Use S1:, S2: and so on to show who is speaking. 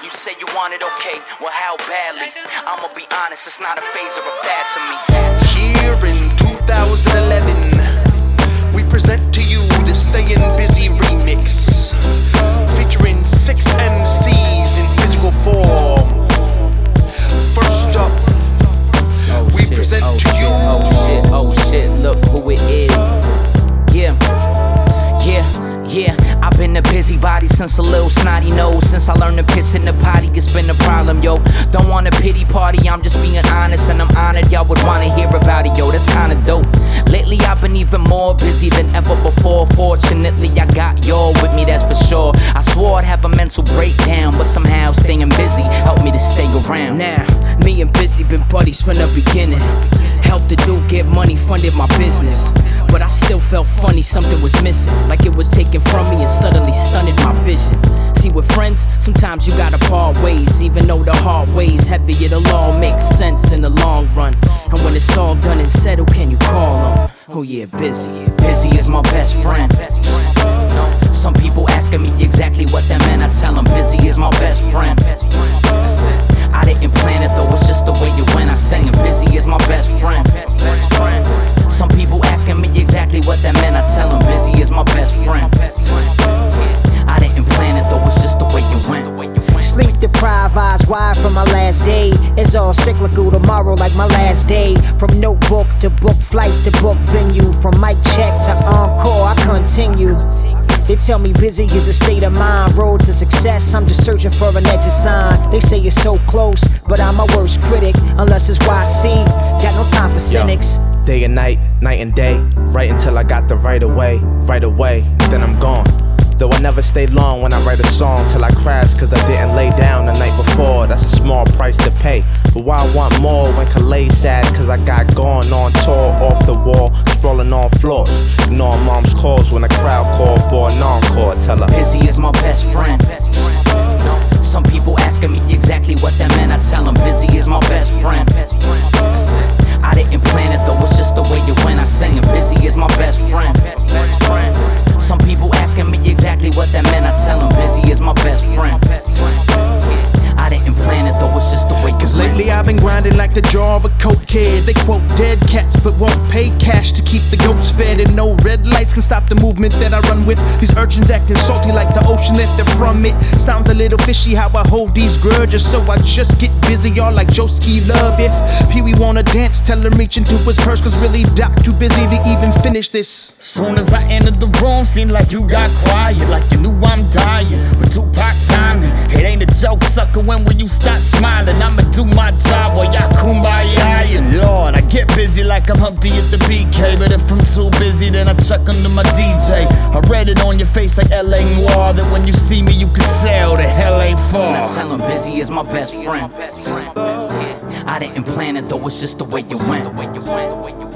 S1: you say you want it, okay, well how badly? I'ma be honest, it's not a phase or a fad to me.
S2: Here in 2011, we present to you the Stayin' Busy remix, featuring 6 MCs in physical form. First up, we present to you.
S1: Oh shit, look who it is. Yeah, I've been a busybody since a little snotty nose. Since I learned to piss in the potty, it's been a problem, yo. Don't want a pity party, I'm just being honest. And I'm honored y'all would wanna hear about it, yo. That's kinda dope. Lately I've been even more busy than ever before. Fortunately I got y'all with me, that's for sure. I swore I'd have a mental breakdown, but somehow staying busy helped me to stay around.
S3: Now, me and Busy been buddies from the beginning. Helped the dude get money, funded my business. But I still felt funny, something was missing. Like it was taken from me and suddenly stunted my vision. See, with friends, sometimes you gotta part ways. Even though the hard way's heavy, it'll all make sense in the long run. And when it's all done and said, who can you call on? Oh yeah, Busy.
S1: Busy is my best friend. Some people asking me exactly what that meant. I tell them Busy is my best friend. That's it. I didn't plan it though, it's just the way it went. I sang it, Busy is my best friend. Some people asking me exactly what that meant. I tell them Busy is my best friend. I didn't plan it though, it's just the way it went.
S4: Sleep deprived, eyes wide from my last day. It's all cyclical, tomorrow like my last day. From notebook to book flight to book venue. From mic check to encore, I continue. They tell me busy is a state of mind. Road to success, I'm just searching for an exit sign. They say it's so close, but I'm my worst critic. Unless it's YC, got no time for cynics.
S5: Day and night, night and day. Right until I got the right away, then I'm gone. Though I never stayed long when I write a song till I crash, cause I didn't lay down the night before. That's a small price to pay. But why I want more when Calais sad? Cause I got gone on tour, off the wall, sprawling on floors. Ignoring mom's calls when a crowd called for an encore. Tell her
S1: Busy is my best friend. Some people asking me exactly what that meant. I tell them Busy is my best friend. That's it. I didn't plan it though, it's just the way it went. I sang it, Busy is my best friend. Some people asking me exactly what that meant. I tell them Busy is my best friend. I didn't plan it though, it's just the way it went.
S2: Lately I've been grinding like the jaw of a cokehead. They quote dead cats but won't pay cash to keep the goats fed. And no red lights can stop the movement that I run with. These urchins acting salty like the ocean that they're from it. Sounds a little fishy how I hold these grudges, so I just get busy, y'all, like Joeski Love. If Pee-wee wanna dance, tell him reach into his purse, cause really Doc too busy to even finish this.
S6: Soon as I entered the room, seemed like you got quiet, like you knew I'm dying. With Tupac timing, it ain't a joke, sucker. When will you stop smiling? I'ma do my job while y'all kumbaya. Lord, I get busy like I'm Humpty at the BK, but if I'm too busy, then I check under my DJ. I read it on your face like L.A. Noir, that when you see me, you can tell the hell ain't far.
S1: I tell him Busy is my best friend. I didn't plan it though, it's just the way it went.